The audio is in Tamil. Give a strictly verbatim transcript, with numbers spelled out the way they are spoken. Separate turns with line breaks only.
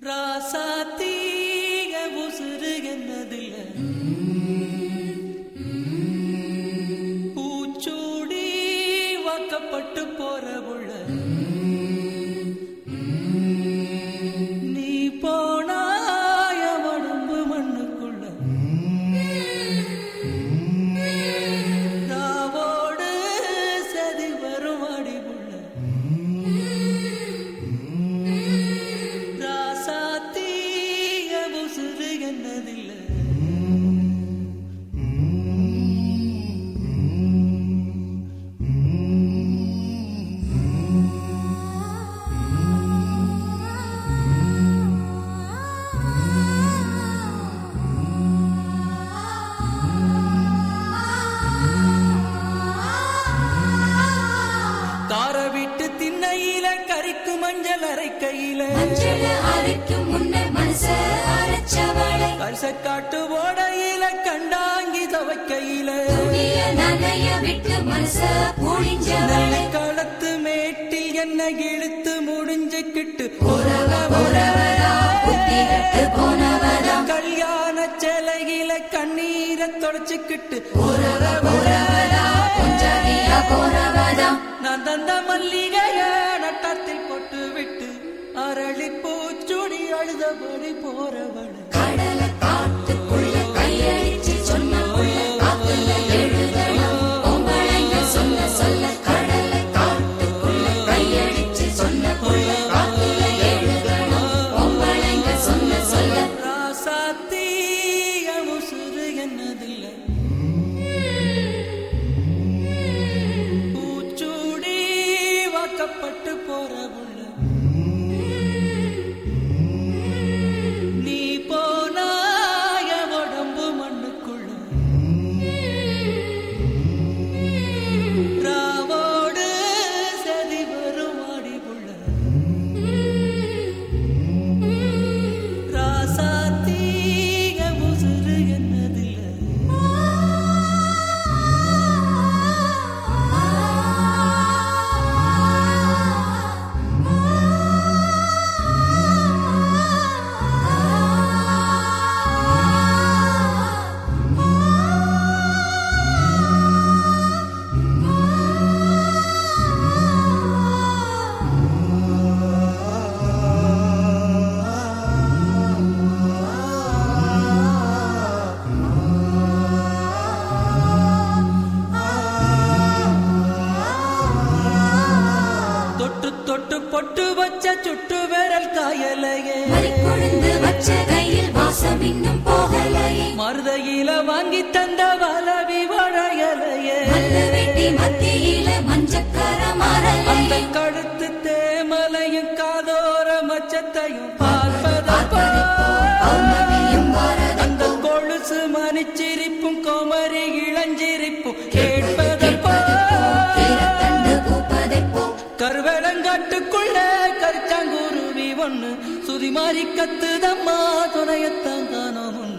ராசாத்தீக உசுறு என்னதில்ல பூச்சூடி வாக்கப்பட்டு போற உள்ள நீ போனாய உடம்பு மண்ணுக்குள்ள ராவோடு சதி வரும் அடிவுள்ள கரிக்கும் மஞ்சள் அரைக்கையில
அரைக்கும் முன்னர் மனச அரைச்சவளை
கரிச காட்டு ஓடையில கண்டாங்கி தவைக்கையில
நனைய விட்டு மனச புழிஞ்சவளை
களத்து மேட்டில் என்ன இழுத்து முடிஞ்சுக்கிட்டு கல்யாண சிலையில கண்ணீரை தொடச்சுக்கிட்டு நான் தந்த மல்லிகைய நட்டத்தில் போட்டு விட்டு அரளி பூச்சுடி அழுதபடி போறவள்
கடல காட்டுக்குள்ள கையடிச்சு சொன்ன பொம்பளைங்க சொல்ல சொல்ல கடல காட்டுக்குள்ள கையடிச்சு சொன்ன பொம்பளைங்க சொல்ல சொல்ல
ராசாத்தீய உசுறு என்னதில்லை பட்டு போற உள்ள நீ போனாய உடம்பு மண்ணுக்குள்ள ராவோடு சதி வரும் அடிவுள்ள ராசாத்தீக உசுறு என்னதில்லை தொட்டு பொட்டு வச்ச சுட்டு விரல் காயலையே
கொழுந்து வச்ச கையில் வாசம் இன்னும் போகலையே
மருதையில வாங்கி தந்த வலவி வளையலையே
வெட்டி மத்தியில மஞ்சக்கர மாறலையே
அந்த கழுத்து தேமலையும் காதோர மச்சத்தையும் பார்ப்பதப்போ அந்த கொலுசு மணிச்சிரிப்பும் கோமரி இளஞ்சிரிப்பும் கேட்பதப்போ கருவேலங்காட்டுக்குள்ள கரிச்சாங்குருவி ஒண்ணு சுதி மாறி கத்துதம்மா துணையத்தான் காணோம்.